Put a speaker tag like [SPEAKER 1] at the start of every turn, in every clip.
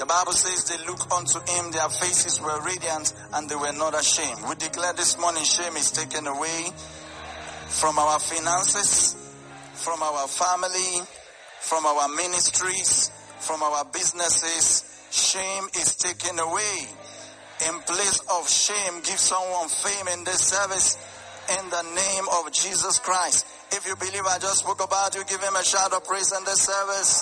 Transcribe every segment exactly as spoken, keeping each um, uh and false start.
[SPEAKER 1] The Bible says they look unto him, their faces were radiant and they were not ashamed. We declare this morning shame is taken away from our finances, from our family, from our ministries, from our businesses. Shame is taken away. In place of shame, give someone fame in this service in the name of Jesus Christ. If you believe I just spoke about you, give him a shout of praise in this service.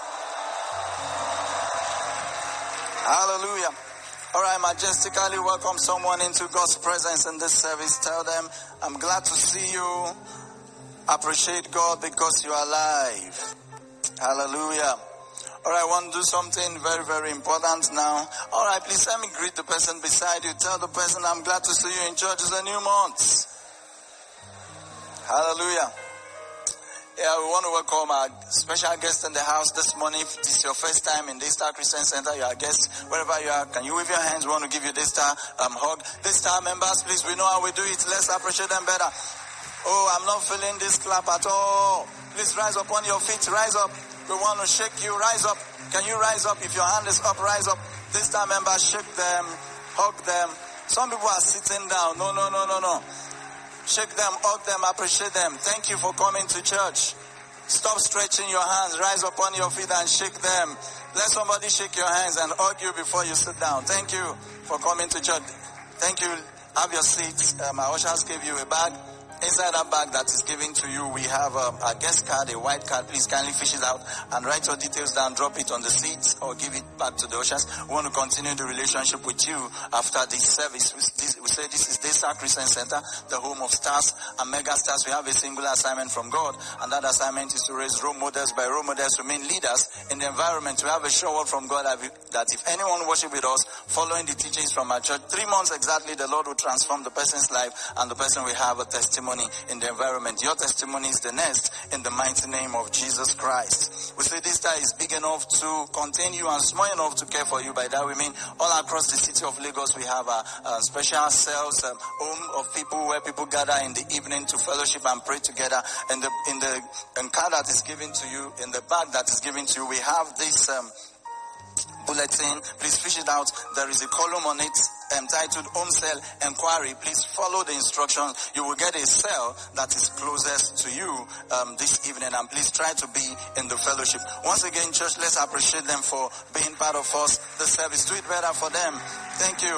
[SPEAKER 1] Hallelujah. All right, majestically welcome someone into God's presence in this service. Tell them, I'm glad to see you. Appreciate God because you are alive. Hallelujah. All right, I want to do something very, very important now. All right, please let me greet the person beside you. Tell the person, I'm glad to see you in church. It's a new month. Hallelujah. Yeah, we want to welcome our special guest in the house this morning. If this is your first time in Daystar Christian Center, you are a guest wherever you are. Can you wave your hands? We want to give you Daystar um, hug. Daystar members, please, we know how we do it. Let's appreciate them better. Oh, I'm not feeling this clap at all. Please rise up on your feet. Rise up. We want to shake you. Rise up. Can you rise up? If your hand is up, rise up. Daystar members, shake them. Hug them. Some people are sitting down. No, no, no, no, no. Shake them, hug them, appreciate them. Thank you for coming to church. Stop stretching your hands. Rise up on your feet and shake them. Let somebody shake your hands and hug you before you sit down. Thank you for coming to church. Thank you. Have your seats. Um, our ushers gave you a bag. Inside that bag that is given to you, we have um, a guest card, a white card. Please kindly fish it out and write your details down. Drop it on the seats or give it back to the ushers. We want to continue the relationship with you after this service. We, this, we say this is Daystar Christian Center, the home of stars and mega stars. We have a singular assignment from God, and that assignment is to raise role models. By role models, we mean leaders in the environment. We have a sure word from God that if anyone worship with us, following the teachings from our church, three months exactly, the Lord will transform the person's life, and the person will have a testimony in the environment. Your testimony is the next in the mighty name of Jesus Christ. We say this star is big enough to contain you and small enough to care for you. By that we mean all across the city of Lagos we have a, a special cells, um, home of people where people gather in the evening to fellowship and pray together. In the in the in card that is given to you, in the bag that is given to you, we have this um, bulletin. Please fish it out. There is a column on it entitled Home Cell Enquiry. Please follow the instructions. You will get a cell that is closest to you um, this evening, and please try to be in the fellowship. Once again, church, let's appreciate them for being part of us. The service, do it better for them. Thank you.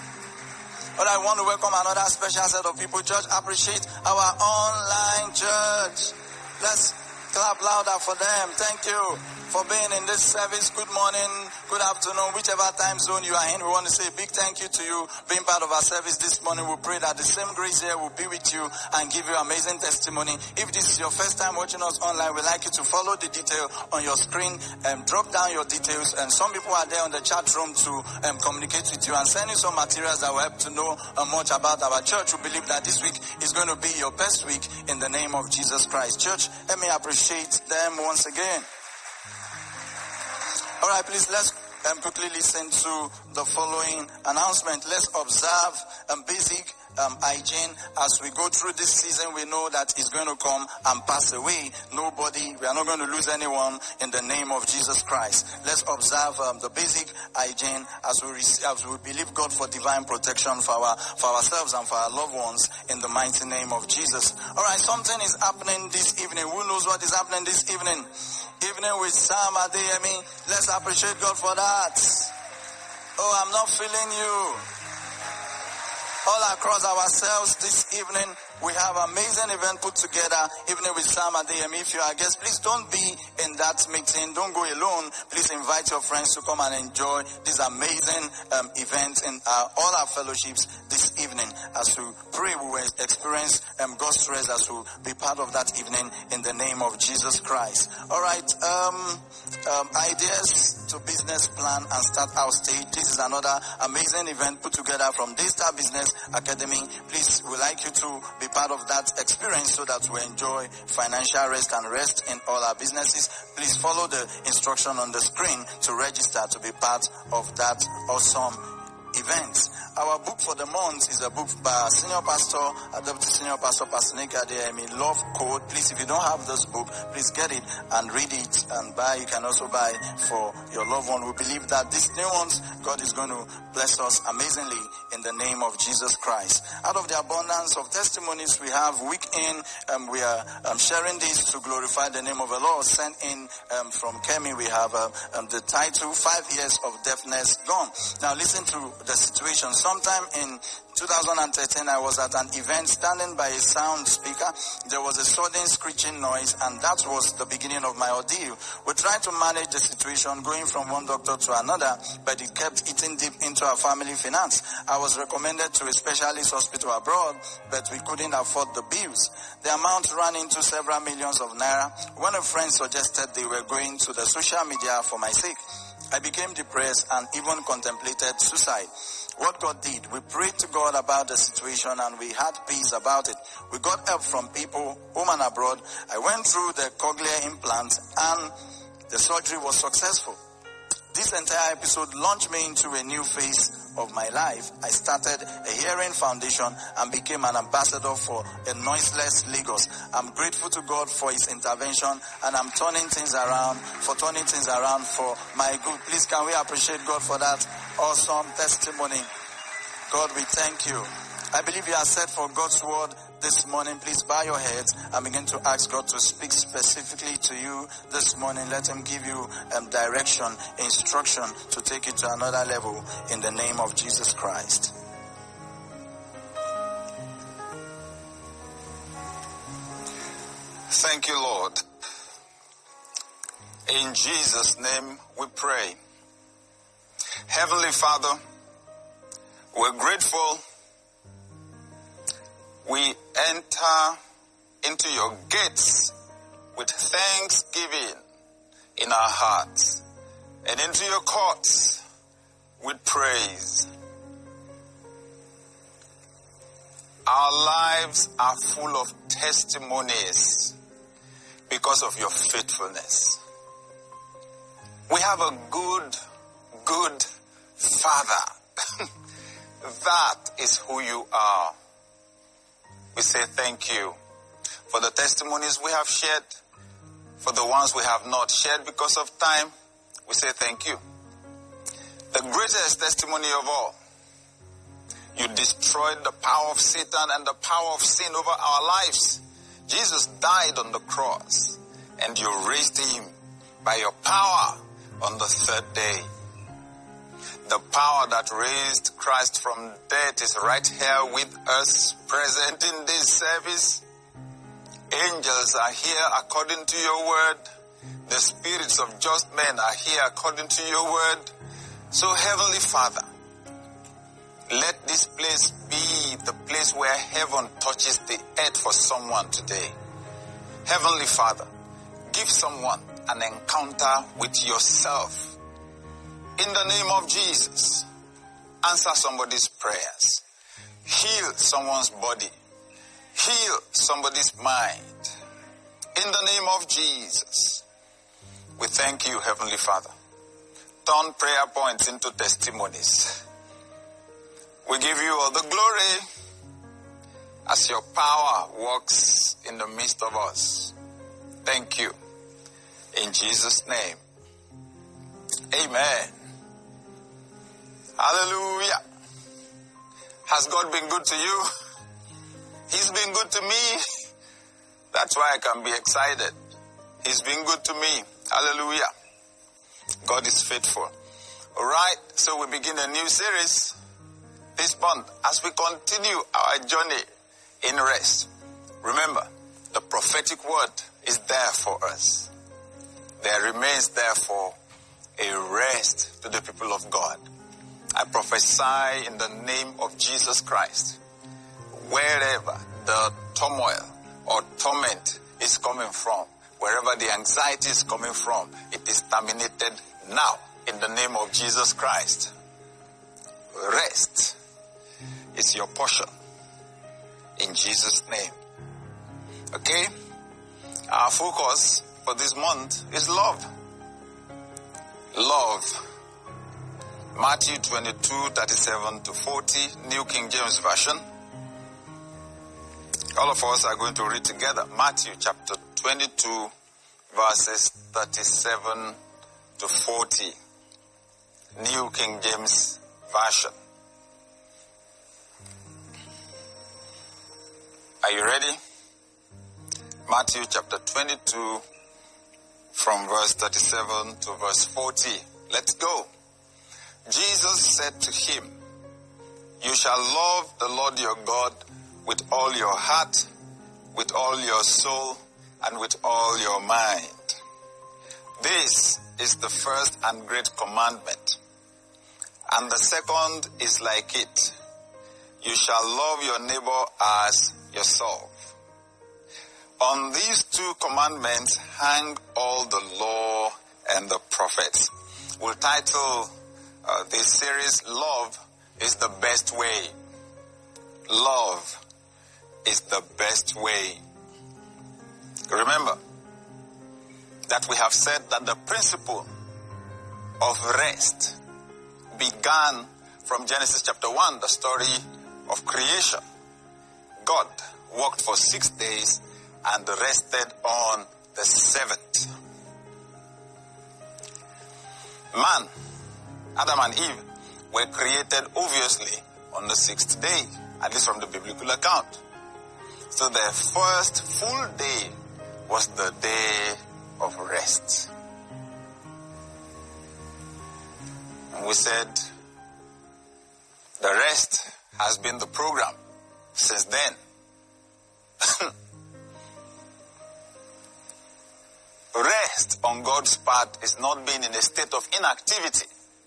[SPEAKER 1] But I want to welcome another special set of people. Church, appreciate our online church. Let's clap louder for them. Thank you for being in this service. Good morning, good afternoon, whichever time zone you are in. We want to say a big thank you to you being part of our service this morning. We pray that the same grace here will be with you and give you amazing testimony. If this is your first time watching us online, we'd like you to follow the detail on your screen and drop down your details. And some people are there on the chat room to um, communicate with you and send you some materials that will help to know uh, much about our church. We believe that this week is going to be your best week in the name of Jesus Christ. Church, let me appreciate them once again. All right, please, let's um, quickly listen to the following announcement. Let's observe um, basic um, hygiene as we go through this season. We know that it's going to come and pass away. Nobody, we are not going to lose anyone in the name of Jesus Christ. Let's observe um, the basic hygiene as we receive, as we believe God for divine protection for our for ourselves and for our loved ones in the mighty name of Jesus. All right, something is happening this evening. Who knows what is happening this evening? Evening with Sam Adeyemi. Let's appreciate God for that. Oh, I'm not feeling you. All across ourselves this evening, we have an amazing event put together, evening with Sam Adeyemi. If you are a guest, please don't be in that meeting. Don't go alone. Please invite your friends to come and enjoy this amazing um, event in uh, all our fellowships this evening. As we pray, we will experience um, God's rest as we be part of that evening in the name of Jesus Christ. All right, um, um, ideas to business plan and start our stage. This is another amazing event put together from Daystar Business Academy. Please, we'd like you to be part of that experience so that we enjoy financial rest and rest in all our businesses. Please follow the instruction on the screen to register to be part of that awesome events. Our book for the month is a book by our senior pastor, Deputy Senior Pastor, Pastor Nick Adeyemi, Love Code. Please, if you don't have this book, please get it and read it and buy. You can also buy for your loved one. We believe that this new month, God is going to bless us amazingly in the name of Jesus Christ. Out of the abundance of testimonies we have week in, um, we are um, sharing this to glorify the name of the Lord. Sent in um, from Kemi, we have uh, um, the title, Five Years of Deafness Gone. Now listen to the situation. Sometime in two thousand thirteen, I was at an event standing by a sound speaker. There was a sudden screeching noise, and that was the beginning of my ordeal. We tried to manage the situation, going from one doctor to another, but it kept eating deep into our family finance. I was recommended to a specialist hospital abroad, but we couldn't afford the bills. The amount ran into several millions of naira. When a friend suggested they were going to the social media for my sake, I became depressed and even contemplated suicide. What God did, we prayed to God about the situation and we had peace about it. We got help from people, home and abroad. I went through the cochlear implant and the surgery was successful. This entire episode launched me into a new phase of my life. I started a hearing foundation and became an ambassador for a noiseless Lagos. I'm grateful to God for his intervention, and I'm turning things around, for turning things around for my good. Please, can we appreciate God for that awesome testimony? God, we thank you. I believe you are set for God's word this morning. Please bow your heads and begin to ask God to speak specifically to you this morning. Let him give you um, direction, instruction to take it to another level in the name of Jesus Christ.
[SPEAKER 2] Thank you, Lord. In Jesus' name we pray. Heavenly Father, we're grateful. We enter into your gates with thanksgiving in our hearts, and into your courts with praise. Our lives are full of testimonies because of your faithfulness. We have a good, good Father. That is who you are. We say thank you for the testimonies we have shared, for the ones we have not shared because of time. We say thank you. The greatest testimony of all, you destroyed the power of Satan and the power of sin over our lives. Jesus died on the cross, and you raised him by your power on the third day. The power that raised Christ from death is right here with us, present in this service. Angels are here according to your word. The spirits of just men are here according to your word. So, Heavenly Father, let this place be the place where heaven touches the earth for someone today. Heavenly Father, give someone an encounter with yourself. In the name of Jesus, answer somebody's prayers. Heal someone's body. Heal somebody's mind. In the name of Jesus, we thank you, Heavenly Father. Turn prayer points into testimonies. We give you all the glory as your power works in the midst of us. Thank you. In Jesus' name, amen. Hallelujah. Has God been good to you? He's been good to me. That's why I can be excited. He's been good to me. Hallelujah. God is faithful. All right, so we begin a new series this month as we continue our journey in rest. Remember, the prophetic word is there for us. There remains therefore a rest to the people of God. I prophesy in the name of Jesus Christ, wherever the turmoil or torment is coming from, wherever the anxiety is coming from, it is terminated now in the name of Jesus Christ. Rest is your portion in Jesus' name. Okay? Our focus for this month is love. Love. Matthew twenty-two, thirty-seven to forty, New King James Version. All of us are going to read together. Matthew chapter twenty-two, verses thirty-seven to forty, New King James Version. Are you ready? Matthew chapter twenty-two, from verse thirty-seven to verse forty. Let's go. Jesus said to him, "You shall love the Lord your God with all your heart, with all your soul, and with all your mind. This is the first and great commandment. And the second is like it. You shall love your neighbor as yourself. On these two commandments hang all the law and the prophets." We'll title uh, this series, Love is the Best Way. Love is the best way. Remember that we have said that the principle of rest began from Genesis chapter one, the story of creation. God worked for six days and rested on the seventh. Man, Adam and Eve, were created obviously on the sixth day, at least from the biblical account. So their first full day was the day of rest. And we said the rest has been the program since then. Rest on God's part is not being in a state of inactivity.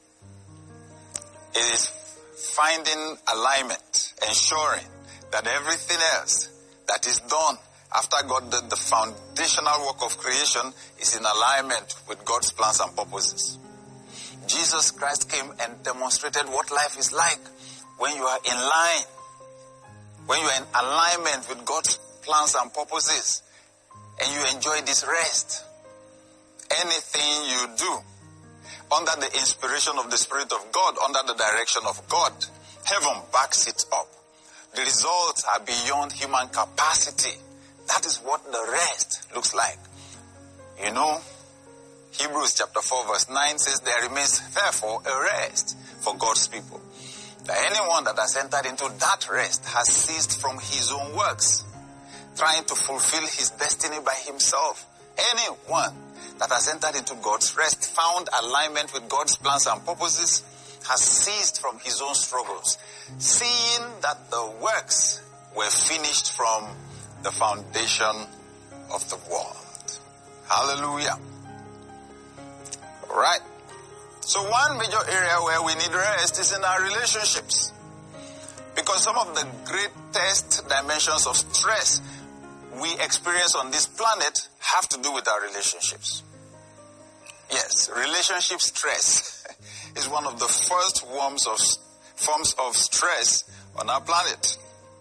[SPEAKER 2] It is finding alignment, ensuring that everything else that is done after God did the foundational work of creation is in alignment with God's plans and purposes. Jesus Christ came and demonstrated what life is like when you are in line, when you are in alignment with God's plans and purposes, and you enjoy this rest. Anything you do under the inspiration of the Spirit of God, under the direction of God, heaven backs it up. The results are beyond human capacity. That is what the rest looks like. You know, Hebrews chapter four verse nine says, "There remains therefore a rest for God's people. That anyone that has entered into that rest has ceased from his own works, trying to fulfill his destiny by himself." Anyone that has entered into God's rest, found alignment with God's plans and purposes, has ceased from his own struggles, seeing that the works were finished from the foundation of the world. Hallelujah. All right. So one major area where we need rest is in our relationships. Because some of the greatest dimensions of stress we experience on this planet have to do with our relationships. Yes, relationship stress is one of the first forms of, forms of stress on our planet.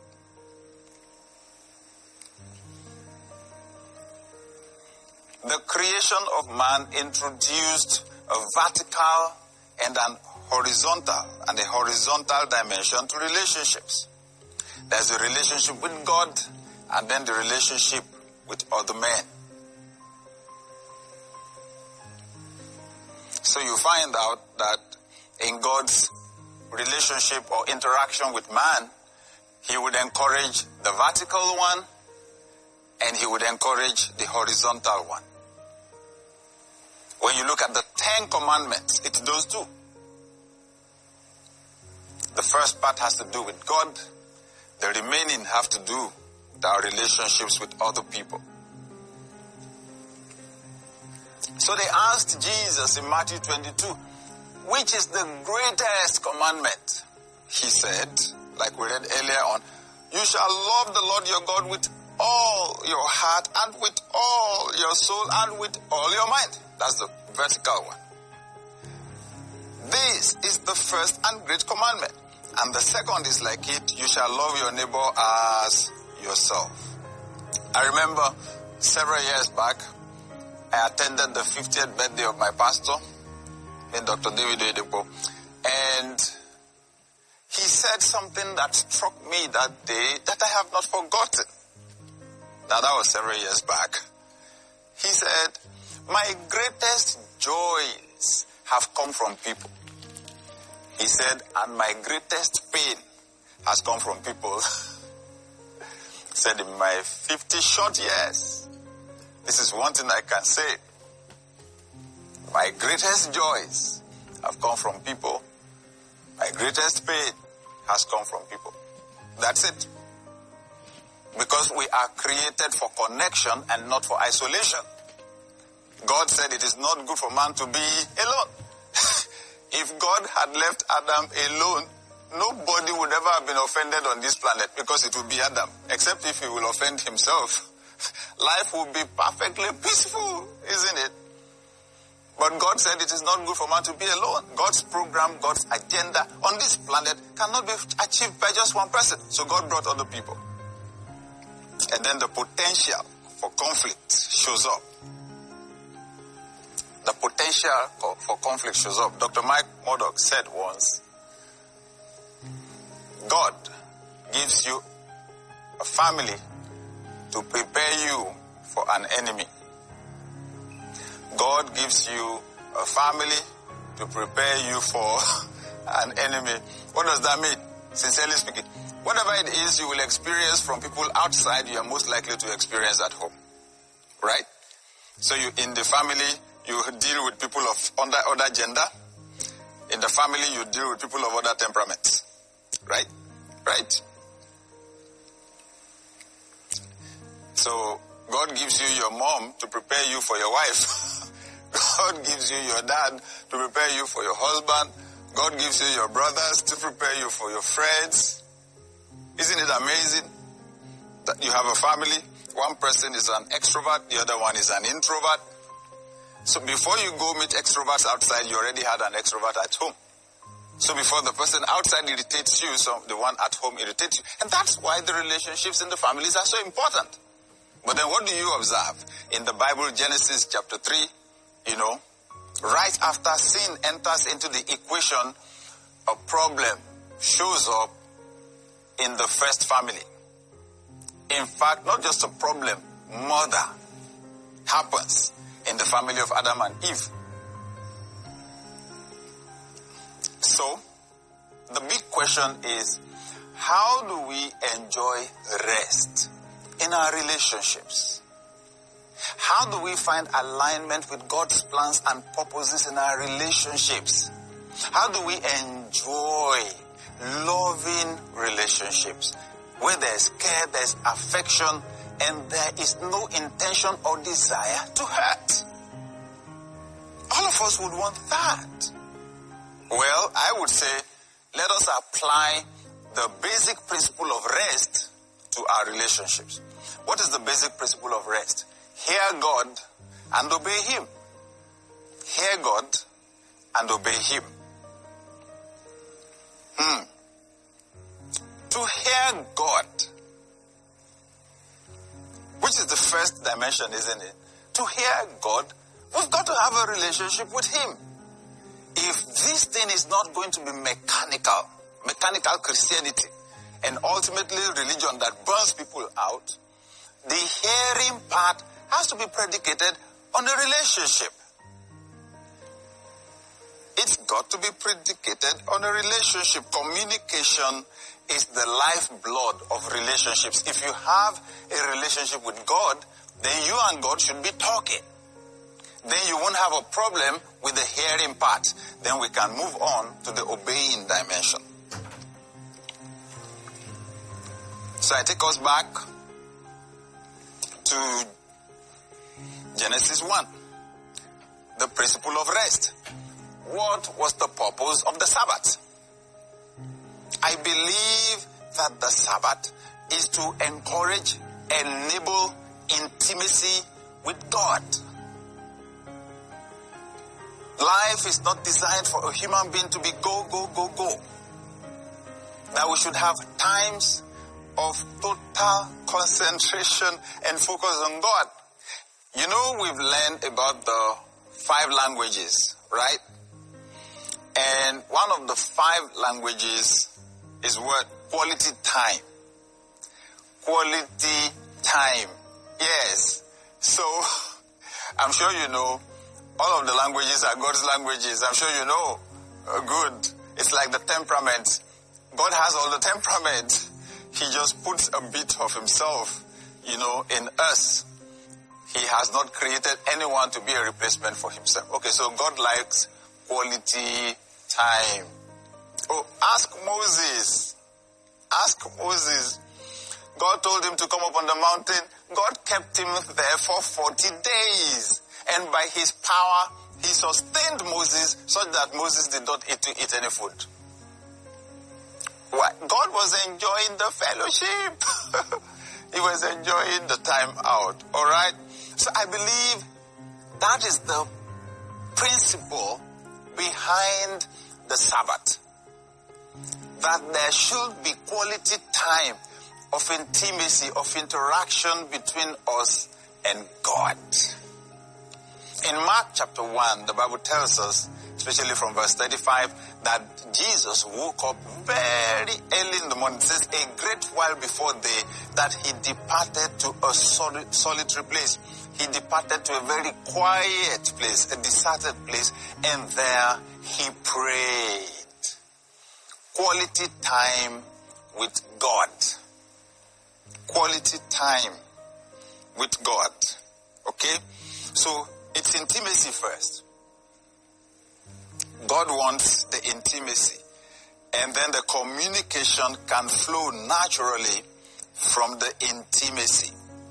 [SPEAKER 2] The creation of man introduced a vertical and an horizontal and a horizontal dimension to relationships. There's a relationship with God and then the relationship with other men. So you find out that in God's relationship or interaction with man, he would encourage the vertical one and he would encourage the horizontal one. When you look at the Ten Commandments, it's those two. The first part has to do with God. The remaining have to do with our relationships with other people. So they asked Jesus in Matthew twenty-two, which is the greatest commandment? He said, like we read earlier on, you shall love the Lord your God with all your heart and with all your soul and with all your mind. That's the vertical one. This is the first and great commandment. And the second is like it, you shall love your neighbor as yourself. I remember several years back, I attended the fiftieth birthday of my pastor, Doctor David Oyedepo, And he said something that struck me that day that I have not forgotten. Now, that was several years back. He said, my greatest joys have come from people. He said, and my greatest pain has come from people. He said, in my fifty short years, this is one thing I can say. My greatest joys have come from people. My greatest pain has come from people. That's it. Because we are created for connection and not for isolation. God said it is not good for man to be alone. If God had left Adam alone, nobody would ever have been offended on this planet because it would be Adam, except if he will offend himself. Life would be perfectly peaceful, isn't it? But God said it is not good for man to be alone. God's program, God's agenda on this planet cannot be achieved by just one person. So God brought other people. And then the potential for conflict shows up. The potential for conflict shows up. Doctor Mike Murdock said once, God gives you a family to prepare you for an enemy. God gives you a family to prepare you for an enemy. What does that mean? Sincerely speaking, whatever it is you will experience from people outside, you are most likely to experience at home. Right? So you, in the family, you deal with people of under other gender. In the family, you deal with people of other temperaments. Right? Right? So, God gives you your mom to prepare you for your wife. God gives you your dad to prepare you for your husband. God gives you your brothers to prepare you for your friends. Isn't it amazing that you have a family? One person is an extrovert, the other one is an introvert. So before you go meet extroverts outside, you already had an extrovert at home. So before the person outside irritates you, so the one at home irritates you. And that's why the relationships in the families are so important. But then what do you observe? In the Bible, Genesis chapter three, you know, right after sin enters into the equation, a problem shows up in the first family. In fact, not just a problem, murder happens in the family of Adam and Eve. So, the big question is, how do we enjoy rest in our relationships? How do we find alignment with God's plans and purposes in our relationships? How do we enjoy loving relationships where there's care, there's affection, and there is no intention or desire to hurt? All of us would want that. Well, I would say, let us apply the basic principle of rest to our relationships. What is the basic principle of rest? Hear God and obey Him. Hear God and obey Him. Hmm. To hear God, which is the first dimension, isn't it? To hear God, we've got to have a relationship with Him. If this thing is not going to be mechanical, mechanical Christianity, and ultimately religion that burns people out, the hearing part has to be predicated on a relationship. It's got to be predicated on a relationship. Communication is the lifeblood of relationships. If you have a relationship with God, then you and God should be talking. Then you won't have a problem with the hearing part. Then we can move on to the obeying dimension. So I take us back to Genesis one, the principle of rest. What was the purpose of the Sabbath? I believe that the Sabbath is to encourage, enable intimacy with God. Life is not designed for a human being to be go, go, go, go. That we should have times of total concentration and focus on God. You know, we've learned about the five languages, right? And one of the five languages is what? Quality time. Quality time. Yes. So, I'm sure you know, all of the languages are God's languages. I'm sure you know. Uh, good. It's like the temperament. God has all the temperament. He just puts a bit of himself, you know, in us. He has not created anyone to be a replacement for himself. Okay, so God likes quality time. Oh, ask Moses. Ask Moses. God told him to come up on the mountain. God kept him there for forty days. And by his power, he sustained Moses such that Moses did not eat to eat any food. Why? God was enjoying the fellowship. He was enjoying the time out. All right? So I believe that is the principle behind the Sabbath. That there should be quality time of intimacy, of interaction between us and God. In Mark chapter one, the Bible tells us, especially from verse thirty-five, that Jesus woke up very early in the morning. It says a great while before day that he departed to a soli- solitary place. He departed to a very quiet place, a deserted place, and there he prayed. Quality time with God. Quality time with God. Okay? So, it's intimacy first. God wants the intimacy. And then the communication can flow naturally from the intimacy.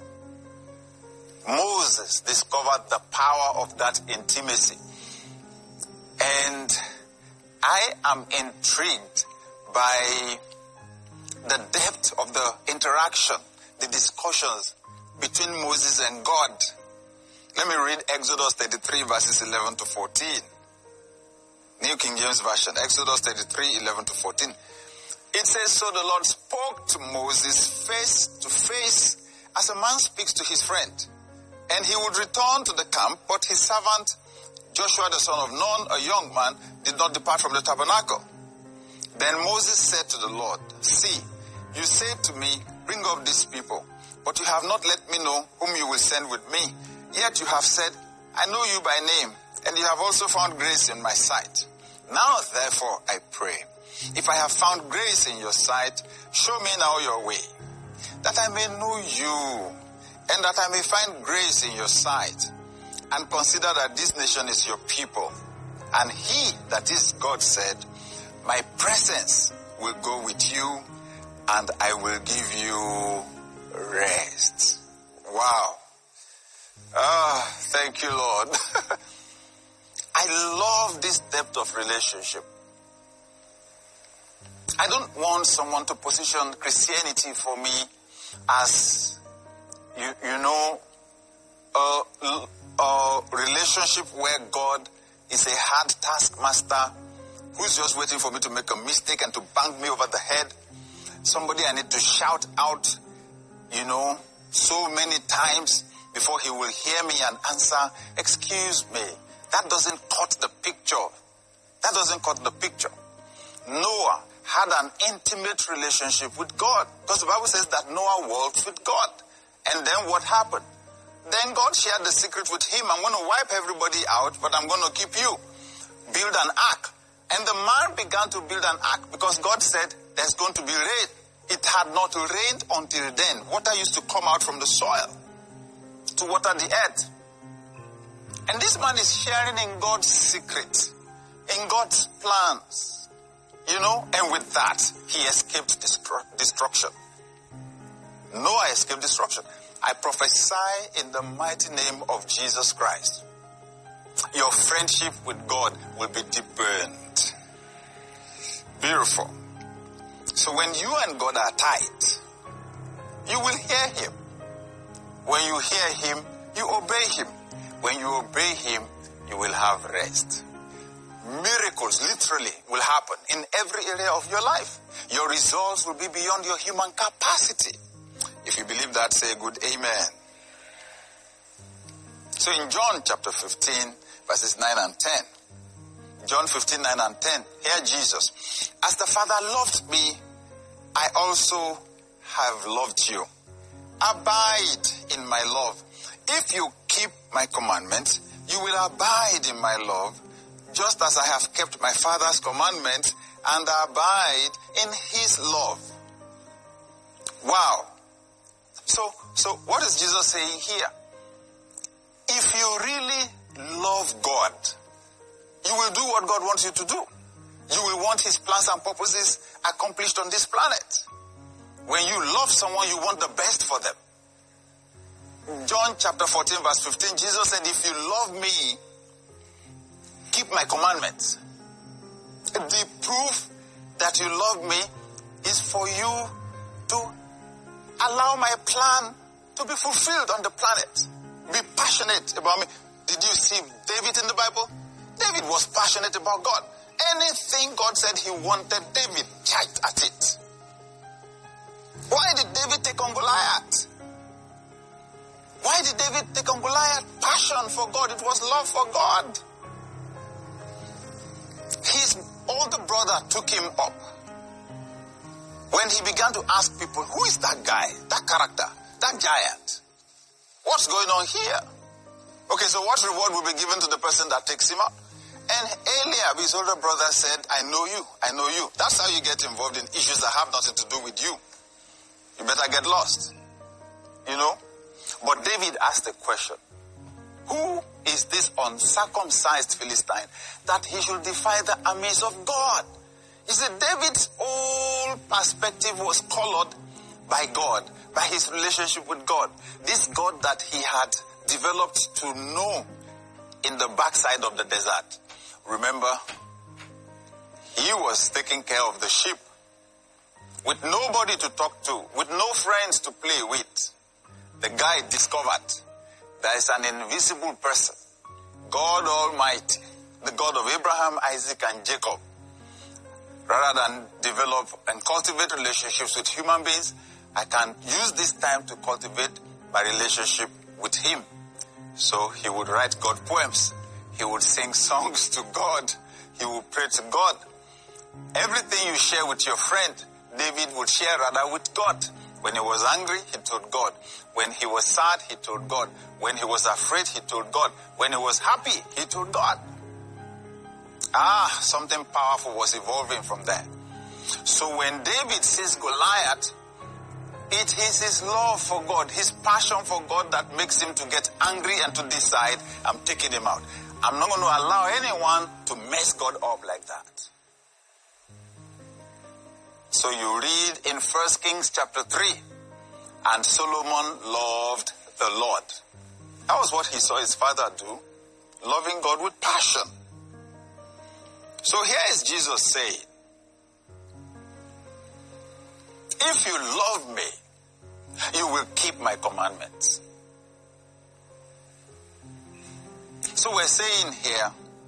[SPEAKER 2] Moses discovered the power of that intimacy. And I am intrigued by the depth of the interaction, the discussions between Moses and God. Let me read Exodus thirty-three verses eleven to fourteen. New King James Version, Exodus thirty-three, eleven to fourteen. It says, so the Lord spoke to Moses face to face as a man speaks to his friend. And he would return to the camp, but his servant Joshua the son of Nun, a young man, did not depart from the tabernacle. Then Moses said to the Lord, see, you said to me, bring up these people, but you have not let me know whom you will send with me. Yet you have said, I know you by name, and you have also found grace in my sight. Now therefore I pray, if I have found grace in your sight, show me now your way, that I may know you, and that I may find grace in your sight, and consider that this nation is your people. And he, that is God, said, my presence will go with you, and I will give you rest. Wow. Ah, thank you, Lord. I love this depth of relationship. I don't want someone to position Christianity for me as, you, you know, a, a relationship where God is a hard taskmaster who's just waiting for me to make a mistake and to bang me over the head. Somebody I need to shout out, you know, so many times before he will hear me and answer, excuse me. That doesn't cut the picture. That doesn't cut the picture. Noah had an intimate relationship with God, because the Bible says that Noah walked with God. And then what happened? Then God shared the secret with him. I'm going to wipe everybody out, but I'm going to keep you. Build an ark. And the man began to build an ark because God said there's going to be rain. It had not rained until then. Water used to come out from the soil to water the earth. And this man is sharing in God's secret, in God's plans, you know, and with that, he escaped destru- destruction. Noah escaped destruction. I prophesy in the mighty name of Jesus Christ, your friendship with God will be deepened. Beautiful. So when you and God are tight, you will hear him. When you hear him, you obey him. When you obey him, you will have rest. Miracles literally will happen in every area of your life. Your results will be beyond your human capacity. If you believe that, say a good amen. So in John chapter fifteen, verses nine and ten, John fifteen, nine and ten. Hear Jesus. As the Father loved me, I also have loved you. Abide in my love. If you keep my commandments, you will abide in my love, just as I have kept my Father's commandments and abide in his love. Wow. So, so what is Jesus saying here? If you really love God, you will do what God wants you to do. You will want his plans and purposes accomplished on this planet. When you love someone, you want the best for them. John chapter fourteen verse fifteen, Jesus said, if you love me, keep my commandments. The proof that you love me is for you to allow my plan to be fulfilled on the planet. Be passionate about me. Did you see David in the Bible? David was passionate about God. Anything God said he wanted, David checked at it. Why did David take on Goliath? Why did David take on Goliath? Passion for God. It was love for God. His older brother took him up. When he began to ask people, who is that guy, that character, that giant? What's going on here? Okay, so what reward will be given to the person that takes him up? And Eliab, his older brother, said, I know you, I know you. That's how you get involved in issues that have nothing to do with you. You better get lost. You know? But David asked a question. Who is this uncircumcised Philistine that he should defy the armies of God? You see, David's whole perspective was colored by God, by his relationship with God. This God that he had developed to know in the backside of the desert. Remember, he was taking care of the sheep with nobody to talk to, with no friends to play with. The guy discovered there is an invisible person, God Almighty, the God of Abraham, Isaac, and Jacob. Rather than develop and cultivate relationships with human beings, I can use this time to cultivate my relationship with him. So he would write God poems. He would sing songs to God. He would pray to God. Everything you share with your friend, David would share rather with God. When he was angry, he told God. When he was sad, he told God. When he was afraid, he told God. When he was happy, he told God. Ah, something powerful was evolving from there. So when David sees Goliath, it is his love for God, his passion for God that makes him to get angry and to decide, I'm taking him out. I'm not going to allow anyone to mess God up like that. So you read in First Kings chapter three, and Solomon loved the Lord. That was what he saw his father do, loving God with passion. So here is Jesus saying, if you love me, you will keep my commandments. So we're saying here,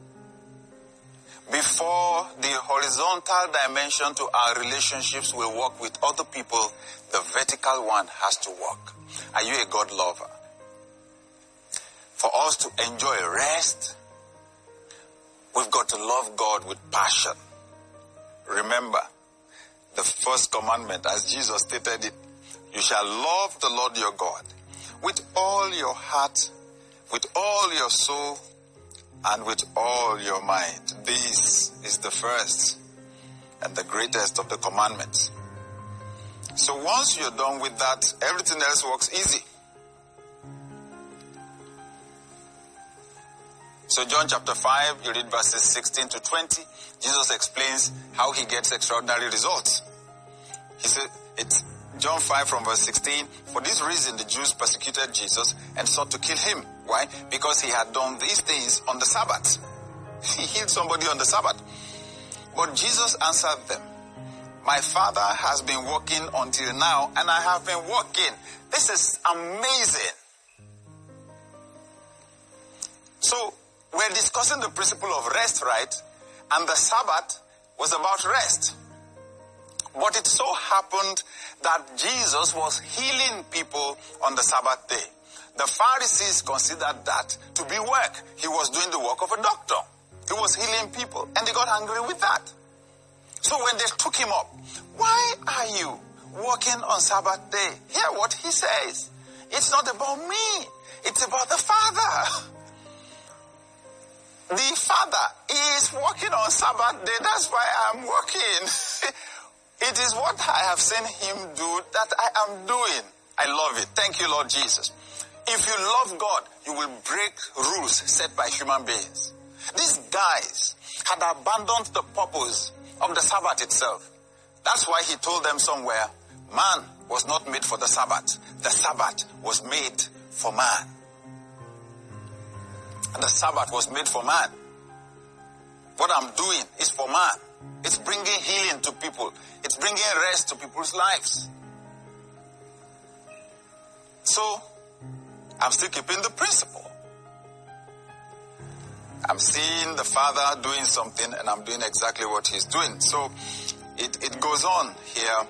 [SPEAKER 2] before the horizontal dimension to our relationships will work with other people, the vertical one has to work. Are you a God lover? For us to enjoy rest, we've got to love God with passion. Remember, the first commandment, as Jesus stated it, you shall love the Lord your God with all your heart, with all your soul, and with all your mind. This is the first and the greatest of the commandments. So once you're done with that, everything else works easy. So John chapter five, you read verses sixteen to twenty. Jesus explains how he gets extraordinary results. He said, it's John five from verse sixteen. For this reason the Jews persecuted Jesus and sought to kill him. Why? Because he had done these things on the Sabbath. He healed somebody on the Sabbath. But Jesus answered them, my Father has been working until now, and I have been working. This is amazing. So, we're discussing the principle of rest, right? And the Sabbath was about rest. But it so happened that Jesus was healing people on the Sabbath day. The Pharisees considered that to be work. He was doing the work of a doctor. He was healing people, and they got angry with that. So when they took him up, why are you walking on Sabbath day? Hear what he says. It's not about me. It's about the Father. The Father is working on Sabbath day. That's why I'm working. It is what I have seen him do that I am doing. I love it. Thank you, Lord Jesus. If you love God, you will break rules set by human beings. These guys had abandoned the purpose of the Sabbath itself. That's why he told them somewhere, man was not made for the Sabbath. The Sabbath was made for man. And the Sabbath was made for man. What I'm doing is for man. It's bringing healing to people. It's bringing rest to people's lives. So, I'm still keeping the principle. I'm seeing the Father doing something, and I'm doing exactly what he's doing. So, it, it goes on here.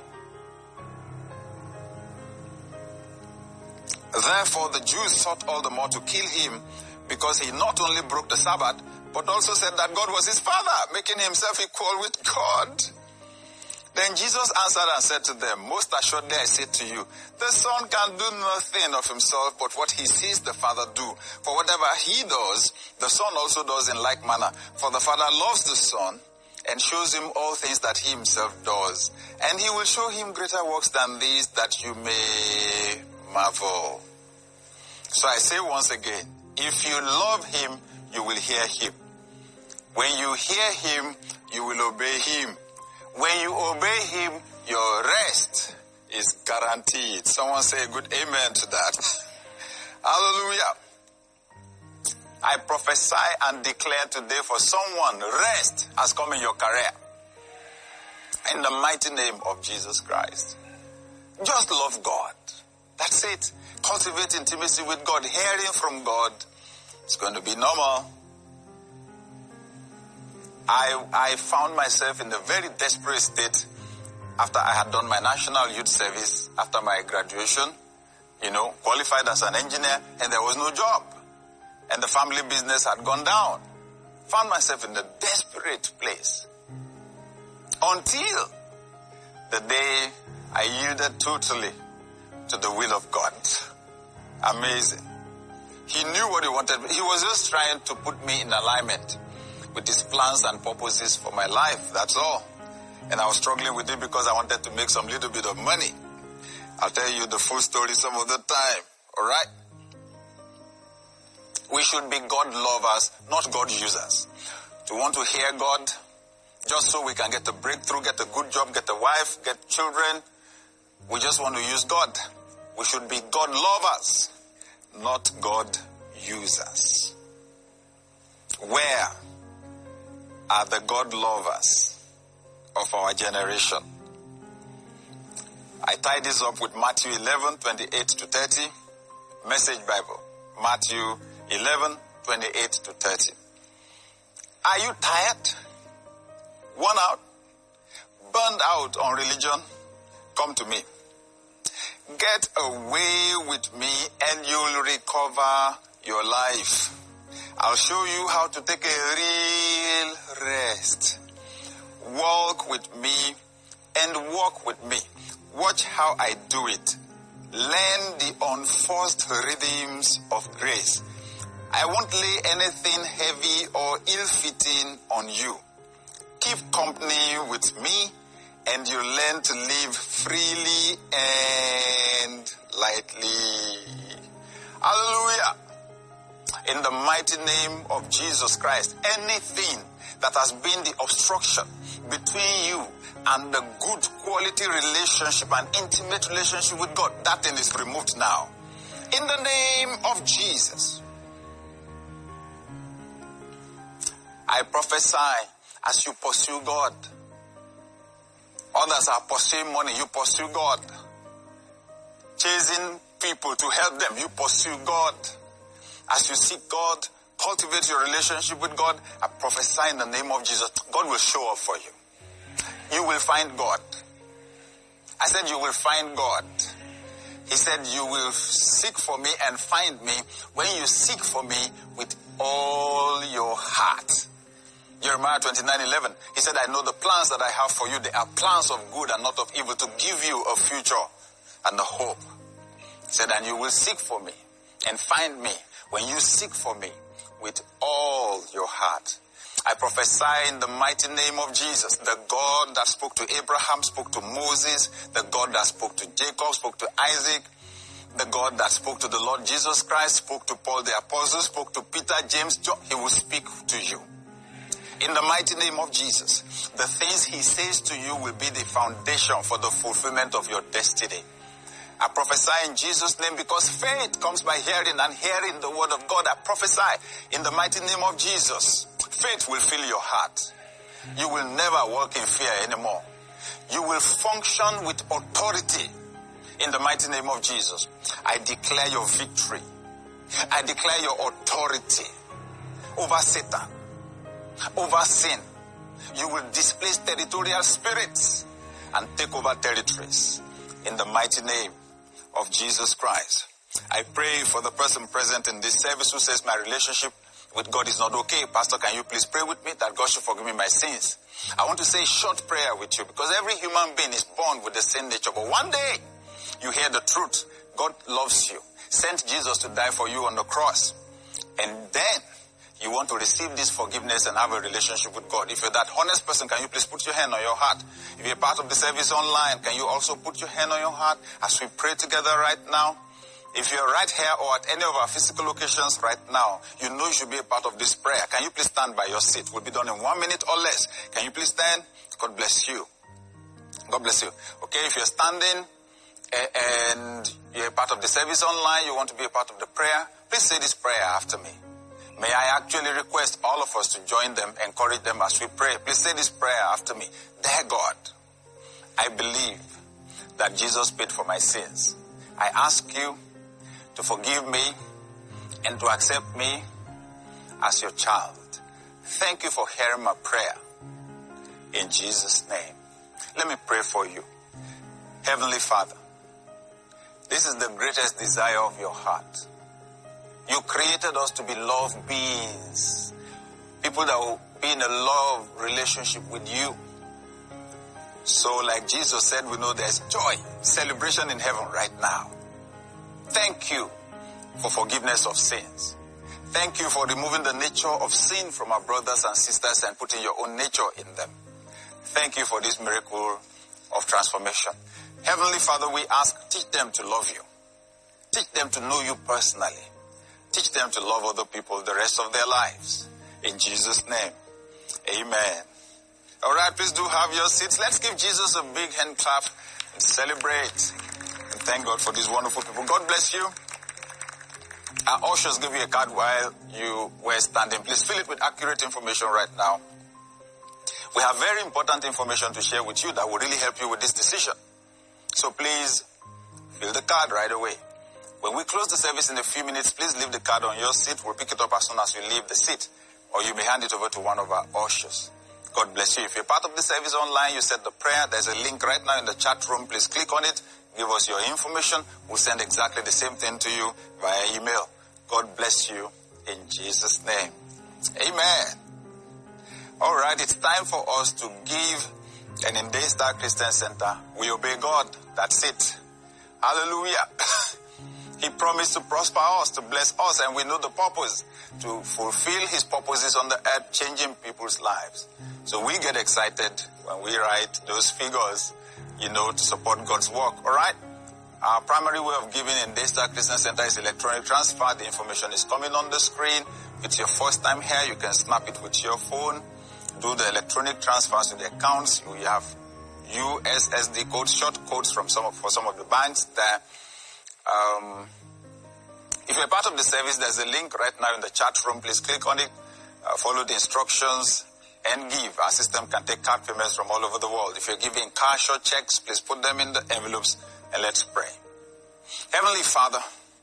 [SPEAKER 2] Therefore, the Jews sought all the more to kill him, because he not only broke the Sabbath, but also said that God was his Father, making himself equal with God. Then Jesus answered and said to them, most assuredly I say to you, the Son can do nothing of himself but what he sees the Father do. For whatever he does, the Son also does in like manner. For the Father loves the Son and shows him all things that he himself does. And he will show him greater works than these, that you may marvel. So I say once again, if you love him, you will hear him. When you hear him, you will obey him. When you obey him, your rest is guaranteed. Someone say a good amen to that. Hallelujah. I prophesy and declare today for someone, rest has come in your career. In the mighty name of Jesus Christ. Just love God. That's it. Cultivate intimacy with God. Hearing from God. It's going to be normal. I, I found myself in a very desperate state after I had done my national youth service, after my graduation, you know, qualified as an engineer, and there was no job. And the family business had gone down. Found myself in a desperate place. Until the day I yielded totally to the will of God. Amazing. He knew what he wanted. He was just trying to put me in alignment with his plans and purposes for my life. That's all. And I was struggling with it because I wanted to make some little bit of money. I'll tell you the full story some other time. All right? We should be God lovers, not God users. To want to hear God just so we can get a breakthrough, get a good job, get a wife, get children. We just want to use God. We should be God lovers, not God users. Where are the God lovers of our generation? I tie this up with Matthew eleven, twenty-eight to thirty. Message Bible. Matthew eleven, twenty-eight to thirty. Are you tired? Worn out? Burned out on religion? Come to me. Get away with me and you'll recover your life. I'll show you how to take a real rest. Walk with me and walk with me. Watch how I do it. Learn the unforced rhythms of grace. I won't lay anything heavy or ill-fitting on you. Keep company with me and you learn to live freely and lightly. Hallelujah. In the mighty name of Jesus Christ, anything that has been the obstruction between you and the good quality relationship and intimate relationship with God, that thing is removed now. In the name of Jesus. I prophesy as you pursue God. Others are pursuing money, you pursue God. Chasing people to help them, you pursue God. As you seek God, cultivate your relationship with God, I prophesy in the name of Jesus, God will show up for you. You will find God. I said you will find God. He said you will seek for me and find me when you seek for me with all your heart. Jeremiah twenty-nine eleven. He said, I know the plans that I have for you. They are plans of good and not of evil, to give you a future and a hope. He said, and you will seek for me and find me when you seek for me with all your heart. I prophesy in the mighty name of Jesus, the God that spoke to Abraham, spoke to Moses, the God that spoke to Jacob, spoke to Isaac, the God that spoke to the Lord Jesus Christ, spoke to Paul the Apostle, spoke to Peter, James, John. He will speak to you. In the mighty name of Jesus, the things he says to you will be the foundation for the fulfillment of your destiny. I prophesy in Jesus' name, because faith comes by hearing, and hearing the word of God. I prophesy in the mighty name of Jesus. Faith will fill your heart. You will never walk in fear anymore. You will function with authority in the mighty name of Jesus. I declare your victory. I declare your authority over Satan, over sin. You will displace territorial spirits and take over territories in the mighty name of Jesus Christ. I pray for the person present in this service who says, my relationship with God is not okay. Pastor, can you please pray with me that God should forgive me my sins? I want to say a short prayer with you, because every human being is born with the sin nature. But one day, you hear the truth. God loves you, sent Jesus to die for you on the cross. And then, you want to receive this forgiveness and have a relationship with God. If you're that honest person, can you please put your hand on your heart? If you're part of the service online, can you also put your hand on your heart as we pray together right now? If you're right here or at any of our physical locations right now, you know you should be a part of this prayer. Can you please stand by your seat? We'll be done in one minute or less. Can you please stand? God bless you. God bless you. Okay, if you're standing and you're a part of the service online, you want to be a part of the prayer, please say this prayer after me. May I actually request all of us to join them, encourage them as we pray. Please say this prayer after me. Dear God, I believe that Jesus paid for my sins. I ask you to forgive me and to accept me as your child. Thank you for hearing my prayer. In Jesus' name. Let me pray for you. Heavenly Father, this is the greatest desire of your heart. You created us to be love beings. People that will be in a love relationship with you. So like Jesus said, we know there's joy, celebration in heaven right now. Thank you for forgiveness of sins. Thank you for removing the nature of sin from our brothers and sisters and putting your own nature in them. Thank you for this miracle of transformation. Heavenly Father, we ask, teach them to love you. Teach them to know you personally. Teach them to love other people the rest of their lives. In Jesus' name, amen. All right, please do have your seats. Let's give Jesus a big hand clap and celebrate. And thank God for these wonderful people. God bless you. Our ushers give you a card while you were standing. Please fill it with accurate information right now. We have very important information to share with you that will really help you with this decision. So please fill the card right away. When we close the service in a few minutes, please leave the card on your seat. We'll pick it up as soon as you leave the seat. Or you may hand it over to one of our ushers. God bless you. If you're part of the service online, you said the prayer. There's a link right now in the chat room. Please click on it. Give us your information. We'll send exactly the same thing to you via email. God bless you in Jesus' name. Amen. All right, it's time for us to give. And in Daystar Christian Center, we obey God. That's it. Hallelujah. He promised to prosper us, to bless us, and we know the purpose, to fulfill his purposes on the earth, changing people's lives. So we get excited when we write those figures, you know, to support God's work. All right? Our primary way of giving in Daystar Christian Center is electronic transfer. The information is coming on the screen. If it's your first time here, you can snap it with your phone. Do the electronic transfers to the accounts. We have U S S D codes, short codes from some of, for some of the banks there. Um, if you're part of the service, there's a link right now in the chat room. Please click on it, uh, follow the instructions, and give. Our system can take card payments from all over the world. If you're giving cash or checks, please put them in the envelopes and let's pray. Heavenly Father,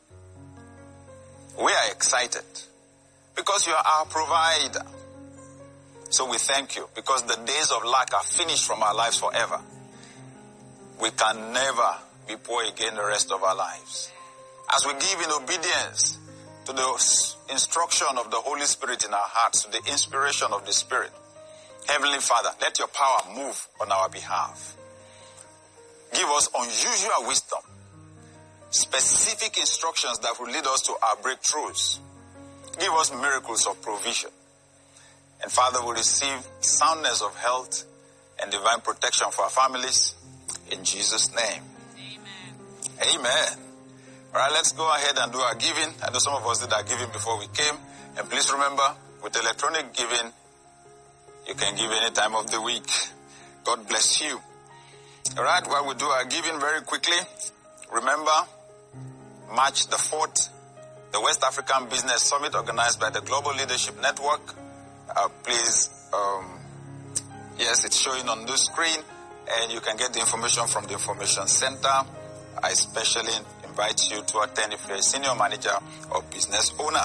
[SPEAKER 2] we are excited because you are our provider. So we thank you because the days of lack are finished from our lives forever. We can never be poor again the rest of our lives. As we give in obedience to the instruction of the Holy Spirit in our hearts, to the inspiration of the Spirit, Heavenly Father, let your power move on our behalf. Give us unusual wisdom, specific instructions that will lead us to our breakthroughs. Give us miracles of provision. And Father, we receive soundness of health and divine protection for our families. In Jesus' name. Amen. Amen. All right, let's go ahead and do our giving. I know some of us did our giving before we came. And please remember, with electronic giving, you can give any time of the week. God bless you. All right, while we do our giving very quickly, remember, March the fourth, the West African Business Summit organized by the Global Leadership Network. Uh, please, um, yes, it's showing on the screen, and you can get the information from the Information Center. I especially invite you to attend if you're a senior manager or business owner.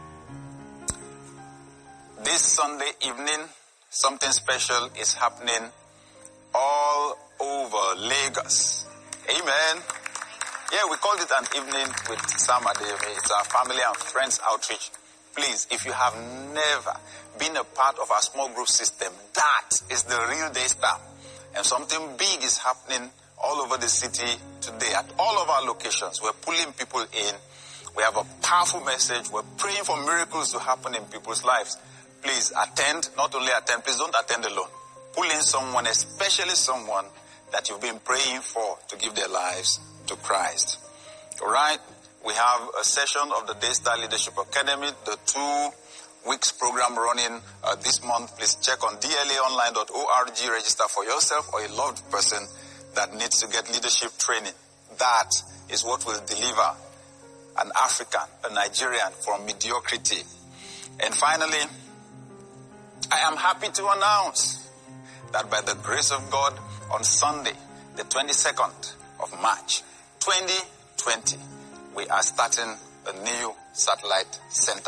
[SPEAKER 2] This Sunday evening, something special is happening all over Lagos. Amen. Yeah, we called it an evening with Sam Adeyemi. It's our family and friends outreach. Please, if you have never been a part of our small group system, that is the real Daystar. And something big is happening all over the city today at all of our locations. We're pulling people in. We have a powerful message. We're praying for miracles to happen in people's lives. Please attend, not only attend, please don't attend alone. Pull in someone, especially someone that you've been praying for to give their lives to Christ. All right? We have a session of the Daystar Leadership Academy, the two weeks program running uh, this month. Please check on D L A online dot org, register for yourself or a loved person that needs to get leadership training. That is what will deliver an African, a Nigerian from mediocrity. And finally, I am happy to announce that by the grace of God, on Sunday, the twenty-second of March, twenty twenty, we are starting a new satellite center.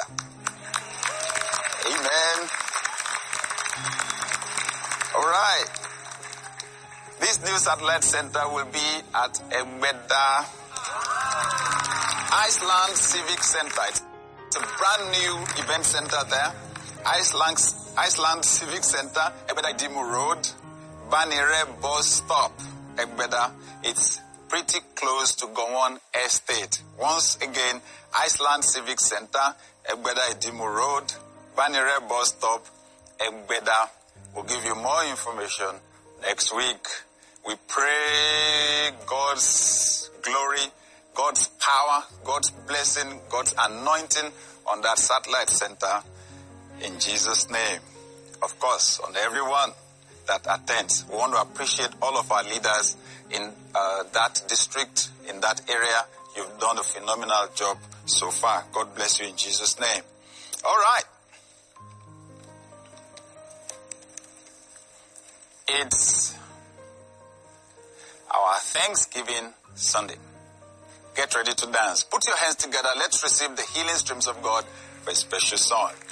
[SPEAKER 2] Amen. All right. This new satellite center will be at Egbeda Iceland Civic Center. It's a brand new event center there. Iceland, Iceland Civic Center, Egbeda Dimu Road, Banire Bus Stop, Egbeda. It's pretty close to Gowon Estate. Once again, Iceland Civic Center, Egbeda Dimu Road, Banire Bus Stop, Egbeda. We'll give you more information next week. We pray God's glory, God's power, God's blessing, God's anointing on that satellite center in Jesus' name. Of course, on everyone that attends. We want to appreciate all of our leaders in uh, that district, in that area. You've done a phenomenal job so far. God bless you in Jesus' name. All right. It's our Thanksgiving Sunday. Get ready to dance. Put your hands together. Let's receive the healing streams of God for a special song.